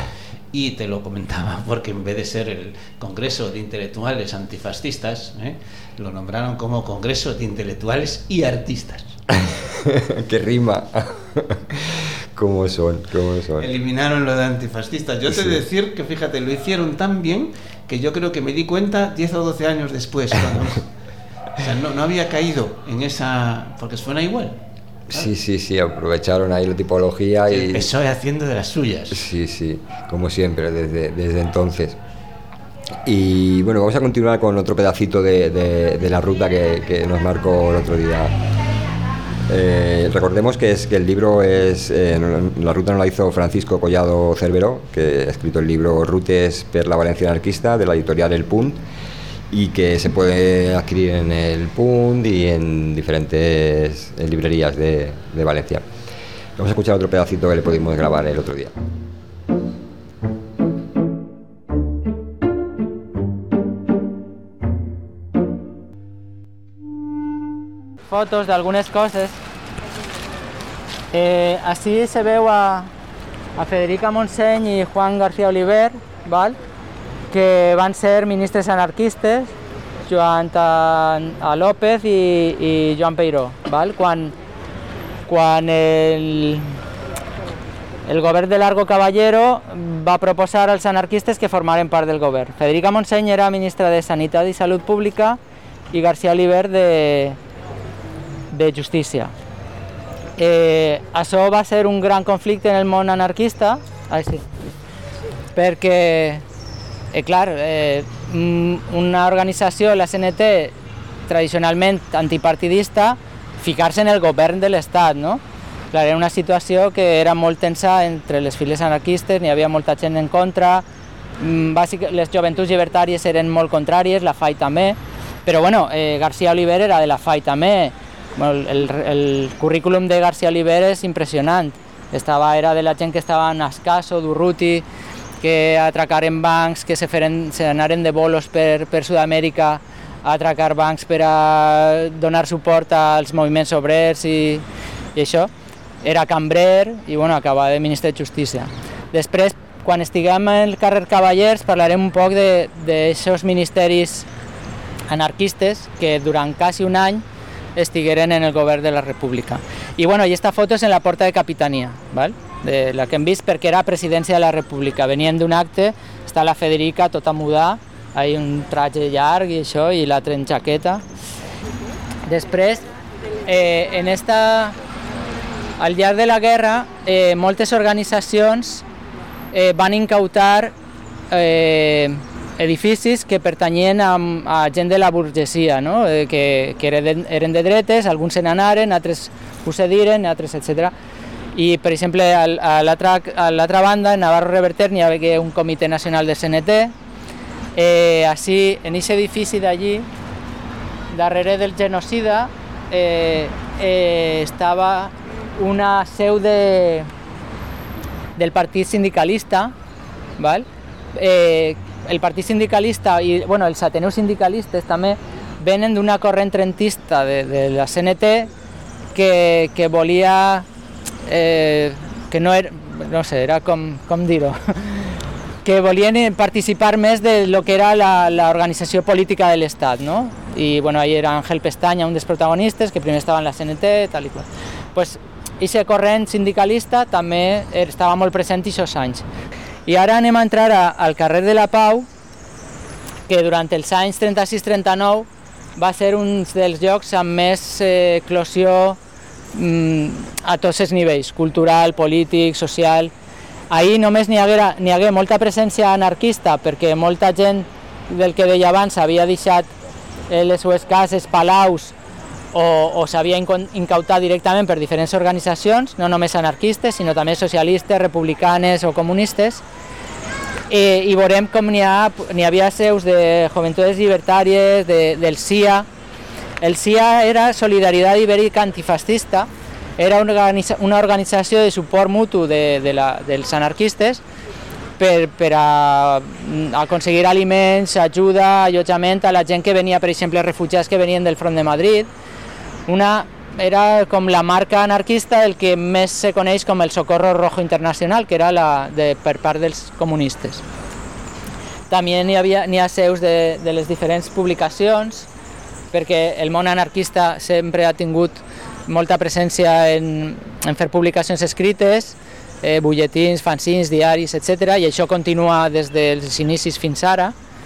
Y te lo comentaba porque en vez de ser el Congreso de Intelectuales Antifascistas, ¿eh? lo nombraron como Congreso de Intelectuales y Artistas. ¡Qué rima! ¿Cómo son? ¿Cómo son? Eliminaron lo de antifascistas. Yo te he de decir que, fíjate, lo hicieron tan bien que yo creo que me di cuenta diez o doce años después. Cuando, o sea, no, no había caído en esa... porque suena igual. Sí, sí, sí, aprovecharon ahí la tipología y... El P S O E haciendo de las suyas. Sí, sí, como siempre, desde, desde entonces. Y bueno, vamos a continuar con otro pedacito de, de, de la ruta que, que nos marcó el otro día. Eh, recordemos que, es, que el libro es... Eh, la ruta nos la hizo Francisco Collado Cerveró, que ha escrito el libro Rutes per la Valencia Anarquista, de la editorial El Punt, y que se puede adquirir en el Punt y en diferentes en librerías de, de Valencia. Vamos a escuchar otro pedacito que le pudimos grabar el otro día. Fotos de algunes coses. Eh, així se veu a, a Federica Montseny i Juan García Oliver, val? que van ser ministres anarquistes, Joan a López i, i Joan Peiró. Val? Quan, quan el, el govern de Largo Caballero va proposar als anarquistes que formaren part del govern. Federica Montseny era ministra de Sanitat i Salut Pública i García Oliver de, de Justícia. Eh, això va ser un gran conflicte en el món anarquista, ah, sí. perquè, eh, clar, eh, una organització, la C N T, tradicionalment antipartidista, ficar-se en el govern de l'Estat, no? Clar, era una situació que era molt tensa entre les files anarquistes, n'hi havia molta gent en contra, bàsic, les joventuts llibertàries eren molt contràries, la F A I també, però bueno, eh, García Oliver era de la F A I també. Bueno, el, el currículum de García Oliver és impressionant. Estava, era de la gent que estava en Ascaso, Durruti, que atracaren bancs, que se, feren, se anaren de bolos per, per Sud-amèrica a atracar bancs per a donar suport als moviments obrers i, i això. Era cambrer i bueno, acabava de ministre de Justícia. Després, quan estiguem al carrer Cavallers, parlarem un poc d'aixòs ministeris anarquistes que durant quasi un any estigueren en el govern de la República. I bueno, i esta foto és en la porta de Capitania, ¿vale? De la que hem vist perquè era presidència de la República. Venien d'un acte, està la Federica tota mudada, hay un traje llarg i això, i l'altre en jaqueta. Després, eh, en esta, al llarg de la guerra, eh, moltes organitzacions eh, van incautar eh, edificis que pertanyien a, a gent de la burgesia, no? eh, que, que eren, eren de dretes, alguns se n'anaren, altres ho cediren, altres, etcètera. I, per exemple, a l'altra banda, en Navarro Reverter, n'hi havia un comitè nacional de C N T. Eh, així, en aquest edifici d'allí, darrere del genocida, eh, eh, estava una seu de, del Partit Sindicalista, val? Eh, el Partit Sindicalista i bueno, els Ateneus Sindicalistes també venen d'una corrent trentista de, de la C N T que, que volia, eh, que no era, no sé, era com, com dir-ho, que volien participar més de lo que era l'organització política de l'Estat, no? I bueno, ahí era Ángel Pestaña, un dels protagonistes, que primer estava en la C N T, tal i qual. Pues, aquest corrent sindicalista també estava molt present aquests anys. I ara anem a entrar a, al carrer de la Pau, que durant els anys trenta-sis trenta-nou va ser un dels llocs amb més eh, eclosió mm, a tots els nivells, cultural, polític, social. Ahir només n'hi hagué, n'hi hagué molta presència anarquista perquè molta gent del que deia abans havia deixat eh, les seues cases, palaus, o, o s'havia incautat directament per diferents organitzacions, no només anarquistes, sinó també socialistes, republicanes o comunistes. I, i veurem com n'hi ha, n'hi havia seus de Joventudes Libertàries, de, del C I A. El C I A era Solidaritat Ibèrica Antifascista, era una, organitza, una organització de suport mutu de, de la, dels anarquistes per, per a, a aconseguir aliments, ajuda, allotjament a la gent que venia, per exemple, refugiats que venien del front de Madrid. Una, era com la marca anarquista el que més se coneix com el Socorro Rojo Internacional, que era la de, per part dels comunistes. També n'hi havia, n'hi ha seus de, de les diferents publicacions, perquè el món anarquista sempre ha tingut molta presència en, en fer publicacions escrites, eh, butlletins, fanzins, diaris, etcètera, i això continua des dels inicis fins ara.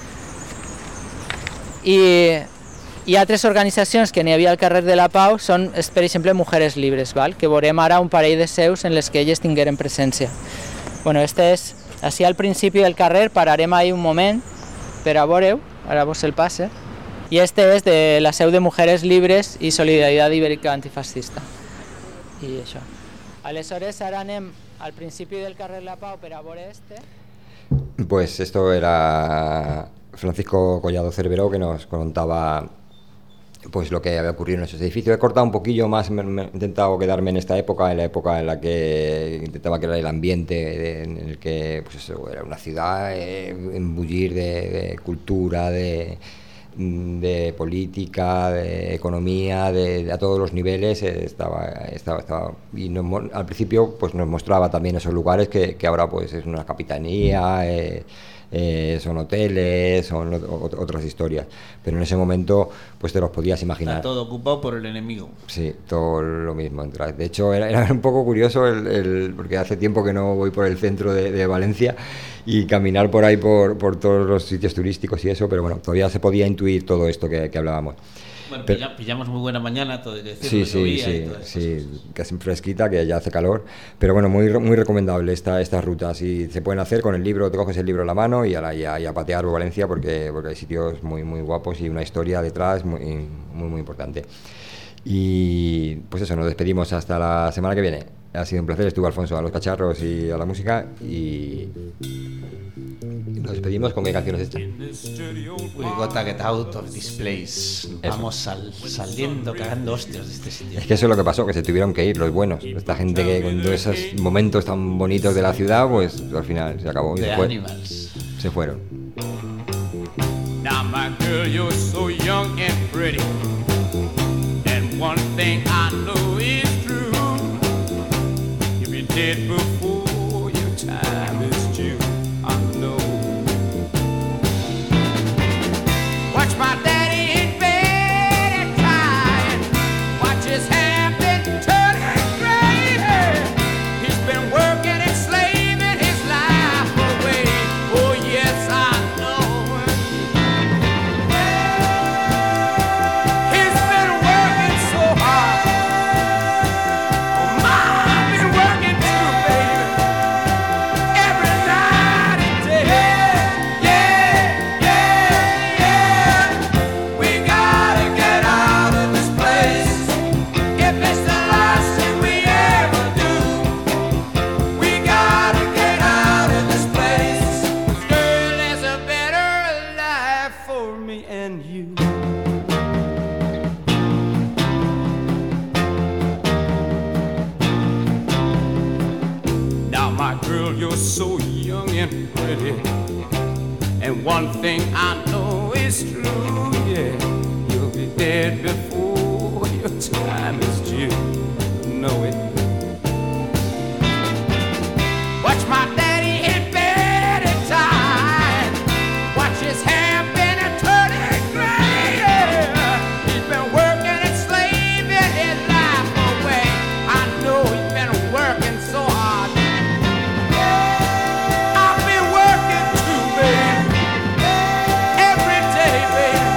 I Hi ha altres organitzacions que n'hi havia al carrer de la Pau, són, per exemple, Mujeres Libres, val? Que veurem ara un parell de seus en les que elles tingueren presència. Bueno, este és, així al principi del carrer, pararem ahí un moment per a veure-ho, ara vos el passe, i este és de la seu de Mujeres Libres i Solidaritat Ibèrica Antifascista. I això. Aleshores, ara anem al principi del carrer de la Pau per a veure este. Pues esto era Francisco Collado Cerveró, que nos contaba pues lo que había ocurrido en esos edificios. He cortado un poquillo más, me, me he intentado quedarme en esta época, en la época en la que intentaba crear el ambiente de, en el que pues eso, era una ciudad, eh, embullir de, de cultura, de, de política, de economía, de, de a todos los niveles. Eh, estaba, estaba, estaba y nos, al principio pues nos mostraba también esos lugares que, que ahora pues es una capitanía, eh, Eh, son hoteles, son otras historias, pero en ese momento pues te los podías imaginar. Está todo ocupado por el enemigo. Sí, todo lo mismo. De hecho era, era un poco curioso el, el, porque hace tiempo que no voy por el centro de, de Valencia y caminar por ahí por, por todos los sitios turísticos y eso, pero bueno, todavía se podía intuir todo esto que, que hablábamos. Bueno, Pero, pillamos muy buena mañana, todo decirlo, sí, sí, sí, sí, casi fresquita, que ya hace calor, pero bueno, muy muy recomendable esta, estas rutas, y se pueden hacer con el libro, te coges el libro en la mano y a, la, y a, y a patear por Valencia, porque, porque hay sitios muy muy guapos y una historia detrás muy muy, muy importante. Y pues eso, nos despedimos hasta la semana que viene. Ha sido un placer, estuvo Alfonso a los cacharros y a la música, y nos despedimos con qué canciones esta. We got to get out of this place. Vamos sal, saliendo cagando hostias de este sitio. Es que eso es lo que pasó, que se tuvieron que ir los buenos. Esta gente que con todos esos momentos tan bonitos de la ciudad, pues al final se acabó y se, fue. se fueron. Now my girl, you're so young and pretty, and one thing I know is true, you'll be dead before your time is due. I know. Watch my daddy in bed and crying, watch his hair been turning gray. He's been working and slaving his life away. Oh yes, I know. He's been working so hard. Oh, ma, I've been working too, baby. My girl, you're so young and pretty, and one thing I know is true, yeah, you'll be dead before your time is due. Know it. Watch my daddy in bed at time. Watch his hair been a turning gray. Yeah. He's been working and slaving his life away. I know he's been working so hard. I've been working too, baby, every day, baby.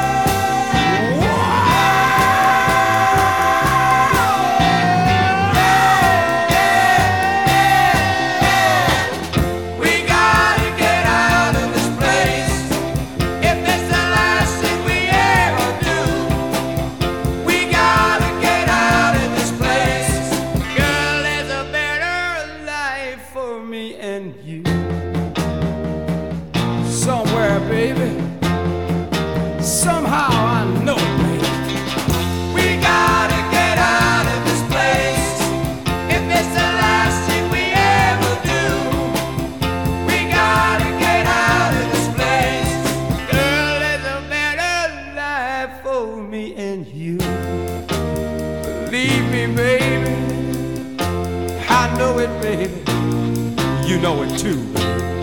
We gotta get out of this place. If this the last thing we ever do, we gotta get out of this place. Girl, there's a better life for me and you. Somewhere, baby. Somehow I know it, baby. We gotta get out of this place. If it's the last thing we ever do, we gotta get out of this place. Girl, there's a better life for me and you. Believe me, baby. I know it, baby. You know it too, baby.